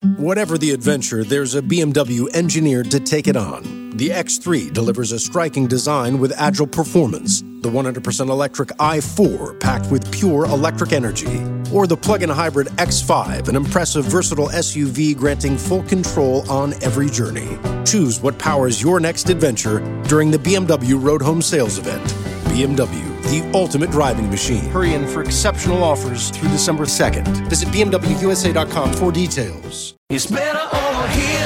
Whatever the adventure, there's a BMW engineered to take it on. The X3 delivers a striking design with agile performance. The 100% electric i4 packed with pure electric energy. Or the plug-in hybrid X5, an impressive versatile SUV granting full control on every journey. Choose what powers your next adventure during the BMW Road Home Sales Event. BMW, the ultimate driving machine. Hurry in for exceptional offers through December 2nd. Visit BMWUSA.com for details. It's better over here.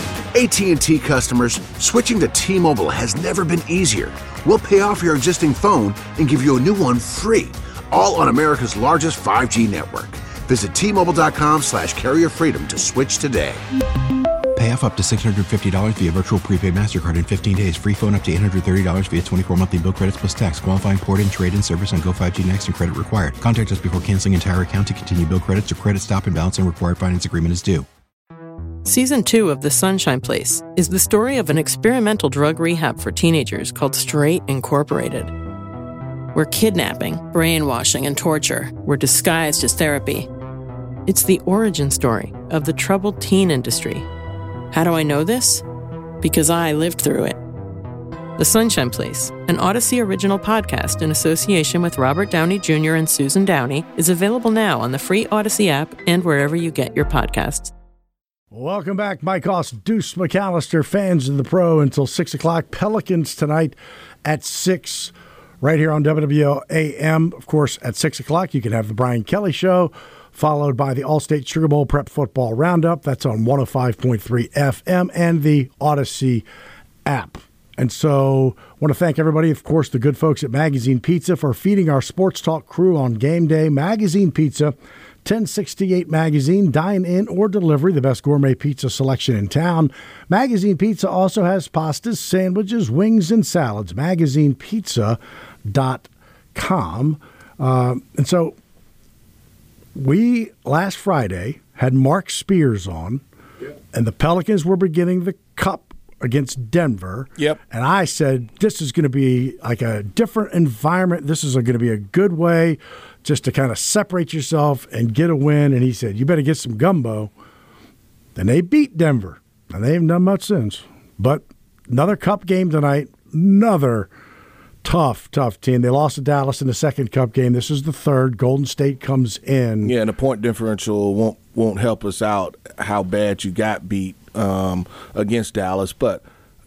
AT&T customers, switching to T-Mobile has never been easier. We'll pay off your existing phone and give you a new one free, all on America's largest 5G network. Visit T-Mobile.com/carrier freedom to switch today. Pay off up to $650 via virtual prepaid MasterCard in 15 days. Free phone up to $830 via 24 monthly bill credits plus tax. Qualifying port-in, trade-in service on Go 5G Next and credit required. Contact us before canceling entire account to continue bill credits or credit stop and balance and required finance agreement is due. Season 2 of The Sunshine Place is the story of an experimental drug rehab for teenagers called Straight Incorporated, where kidnapping, brainwashing, and torture were disguised as therapy. It's the origin story of the troubled teen industry. How do I know this? Because I lived through it. The Sunshine Place, an Odyssey original podcast in association with Robert Downey Jr. and Susan Downey, is available now on the free Odyssey app and wherever you get your podcasts. Welcome back, Mike Hoss, Deuce McAllister, fans of the Pro until 6 o'clock. Pelicans tonight at 6, right here on WWL-AM. Of course, at 6 o'clock, you can have the Brian Kelly Show, followed by the All-State Sugar Bowl Prep Football Roundup. That's on 105.3 FM and the Odyssey app. And so I want to thank everybody, of course, the good folks at Magazine Pizza for feeding our Sports Talk crew on game day. Magazine Pizza, 1068 Magazine, dine-in or delivery, the best gourmet pizza selection in town. Magazine Pizza also has pastas, sandwiches, wings, and salads. MagazinePizza.com. And so we, last Friday, had Mark Spears on, and the Pelicans were beginning the Cup against Denver. Yep. And I said, this is going to be like a different environment. This is going to be a good way just to kind of separate yourself and get a win. And he said, you better get some gumbo. And they beat Denver. And they haven't done much since. But another Cup game tonight, another tough team. They lost to Dallas in the second Cup game. This is the third. Golden State comes in. Yeah, and the point differential won't help us out how bad you got beat against Dallas. But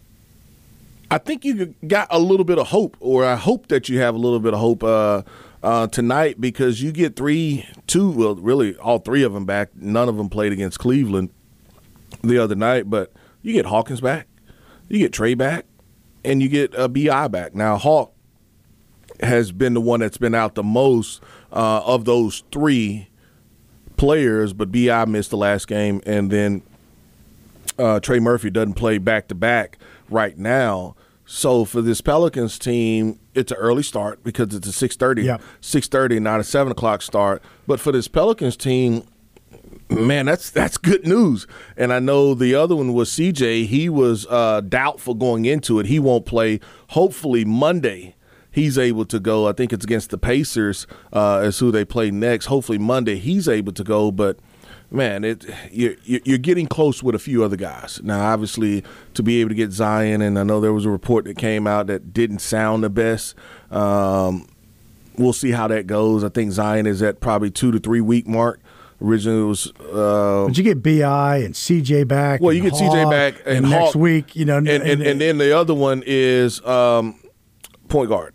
I think you got a little bit of hope, or I hope that you have a little bit of hope tonight, because you get really all three of them back. None of them played against Cleveland the other night, but you get Hawkins back, you get Trey back, and you get B.I. back. Now, Hawk has been the one that's been out the most of those three players, but B.I. missed the last game, and then Trey Murphy doesn't play back-to-back right now. So for this Pelicans team, it's an early start because it's a 6:30, not a 7 o'clock start. But for this Pelicans team, man, that's good news. And I know the other one was CJ. He was doubtful going into it. He won't play. Hopefully Monday he's able to go. I think it's against the Pacers is who they play next. Hopefully Monday he's able to go. But man, you're getting close with a few other guys. Now, obviously, to be able to get Zion, and I know there was a report that came out that didn't sound the best. We'll see how that goes. I think Zion is at probably 2 to 3 week mark. Originally it was but you get B.I. and C.J. back. Well, you get C.J. back and next Hawk, week, you know. And then the other one is point guard.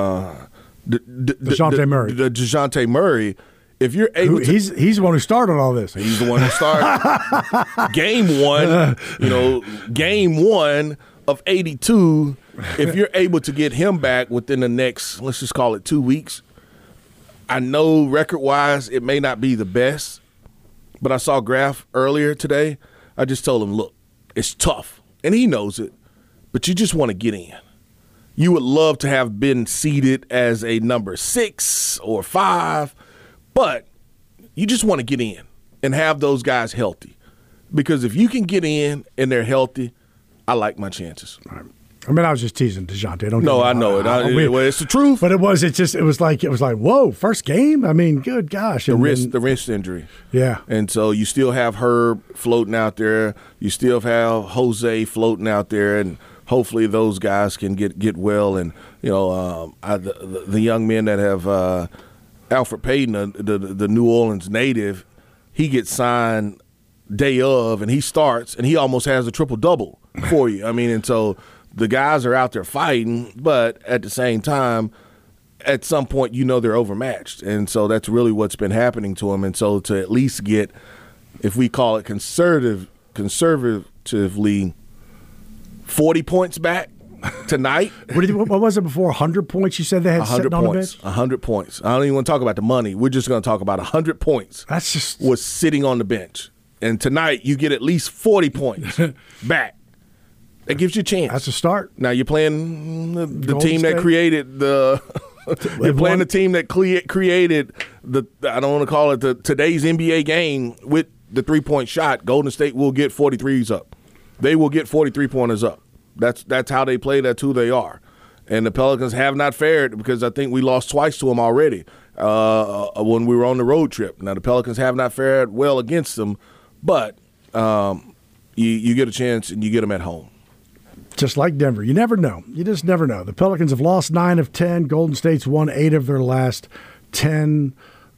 DeJounte Murray. DeJounte Murray. If you're able to, he's the one who started all this. He's the one who started. Game one of 82. If you're able to get him back within the next, let's just call it 2 weeks. I know record-wise it may not be the best, but I saw Graf earlier today. I just told him, look, it's tough, and he knows it, but you just want to get in. You would love to have been seeded as a number 6 or 5, but you just want to get in and have those guys healthy. Because if you can get in and they're healthy, I like my chances. All right. I mean, I was just teasing DeJounte. No, I know it. Well, it's the truth. But it was like, whoa, first game? I mean, good gosh. The wrist injury. Yeah. And so you still have Herb floating out there. You still have Jose floating out there, and hopefully those guys can get well. And, the young men that have Alfred Payton, the New Orleans native, he gets signed day of, and he starts, and he almost has a triple-double for you. I mean, and so – the guys are out there fighting, but at the same time, at some point, they're overmatched. And so that's really what's been happening to them. And so to at least get, if we call it conservatively, 40 points back tonight. What was it before? 100 points you said they had sitting on the bench? 100 points. I don't even want to talk about the money. We're just going to talk about 100 points. That's just was sitting on the bench. And tonight, you get at least 40 points back. That gives you a chance. That's a start. Now you're playing the team that created the. You're playing the team that created the. I don't want to call it today's NBA game with the 3-point shot. Golden State will get 43s up. They will get 43-pointers up. That's how they play. That's who they are. And the Pelicans have not fared because I think we lost twice to them already when we were on the road trip. Now the Pelicans have not fared well against them, but you get a chance and you get them at home. Just like Denver. You never know. You just never know. The Pelicans have lost 9 of 10. Golden State's won 8 of their last 10.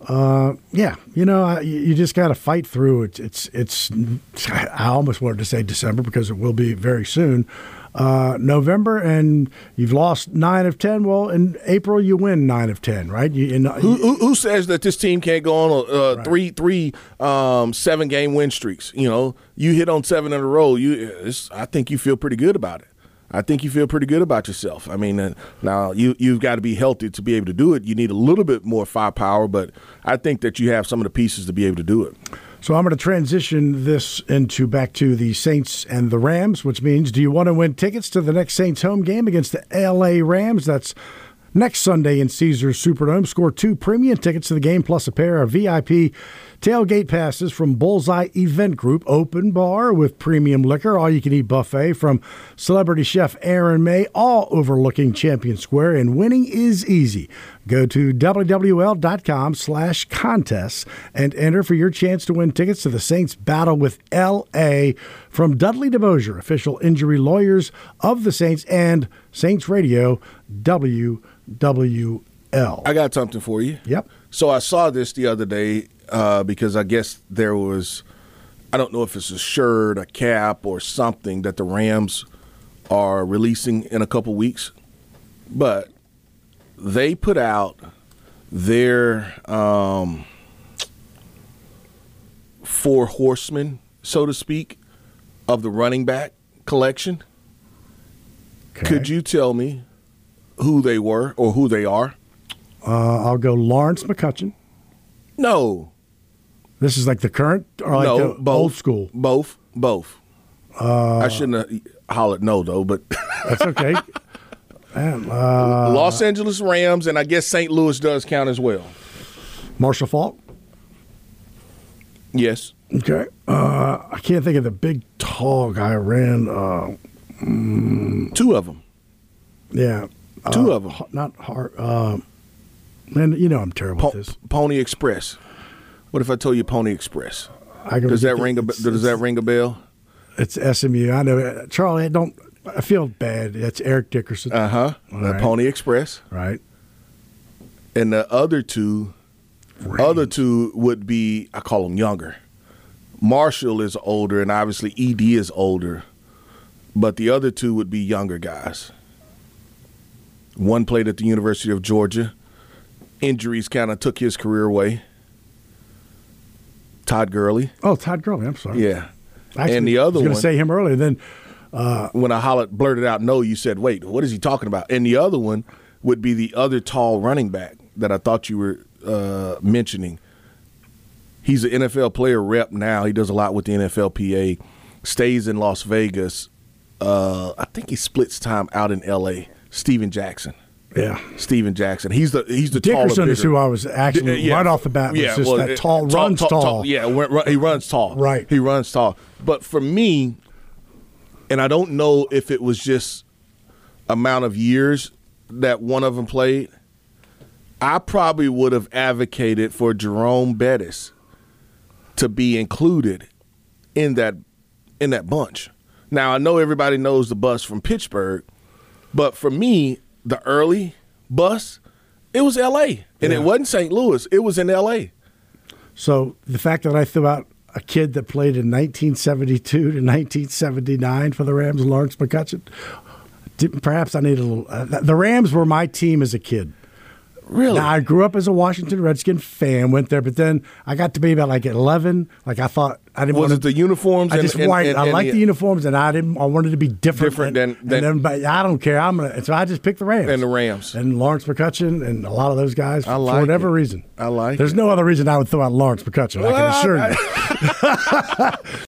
You just got to fight through. It's. I almost wanted to say December because it will be very soon. November, and you've lost 9 of 10. Well, in April, you win 9 of 10, right? Who says that this team can't go on three 7-game win streaks? You hit on 7 in a row. I think you feel pretty good about it. I think you feel pretty good about yourself. I mean, now you've got to be healthy to be able to do it. You need a little bit more firepower, but I think that you have some of the pieces to be able to do it. So I'm going to transition this back to the Saints and the Rams, which means, do you want to win tickets to the next Saints home game against the L.A. Rams? That's next Sunday in Caesars Superdome. Score 2 premium tickets to the game plus a pair of VIP tailgate passes from Bullseye Event Group, open bar with premium liquor, all-you-can-eat buffet from celebrity chef Aaron May, all overlooking Champion Square, and winning is easy. Go to WWL.com/contests and enter for your chance to win tickets to the Saints battle with L.A. from Dudley DeBosier, official injury lawyers of the Saints, and Saints Radio, WWL. I got something for you. Yep. So I saw this the other day because I guess there was, I don't know if it's a shirt, a cap, or something that the Rams are releasing in a couple weeks, but they put out their 4 horsemen, so to speak, of the running back collection. Okay. Could you tell me who they were or who they are? I'll go Lawrence McCutcheon. No. This is like the current or like the both, old school? Both. I shouldn't have hollered no, though, but that's okay. Los Angeles Rams, and I guess St. Louis does count as well. Marshall Faulk? Yes. Okay. I can't think of the big, tall guy who ran. 2 of them. Yeah. 2 of them. Not hard. Man, I'm terrible at this. Pony Express. What if I told you Pony Express? Does that ring a bell? It's SMU. I know. Charlie, I feel bad. That's Eric Dickerson. Right. Pony Express. Right. And the other two would be, I call them younger. Marshall is older, and obviously ED is older. But the other 2 would be younger guys. One played at the University of Georgia. Injuries kind of took his career away. Todd Gurley. Oh, Todd Gurley. I'm sorry. Yeah. Actually, and the other one. I was going to say him earlier. Then when I blurted out no, you said, wait, what is he talking about? And the other one would be the other tall running back that I thought you were mentioning. He's an NFL player rep now. He does a lot with the NFLPA. Stays in Las Vegas. I think he splits time out in L.A. Steven Jackson. Yeah, Steven Jackson. He's the Dickerson is who I was actually right off the bat. Was just that tall, runs tall. Yeah, he runs tall. Right, he runs tall. But for me, and I don't know if it was just amount of years that one of them played, I probably would have advocated for Jerome Bettis to be included in that bunch. Now, I know everybody knows the bus from Pittsburgh, but for me, the early bus, it was L.A., and it wasn't St. Louis. It was in L.A. So the fact that I threw out a kid that played in 1972 to 1979 for the Rams, Lawrence McCutcheon, perhaps I need a little the Rams were my team as a kid. Really? Now, I grew up as a Washington Redskin fan, went there, but then I got to be about like 11. Like I thought I didn't want it the uniforms? I liked the uniforms, and I wanted to be different than but I don't care. So I just picked the Rams. And the Rams. And Lawrence McCutcheon and a lot of those guys for whatever reason. I like There's no other reason I would throw out Lawrence McCutcheon, I can assure you.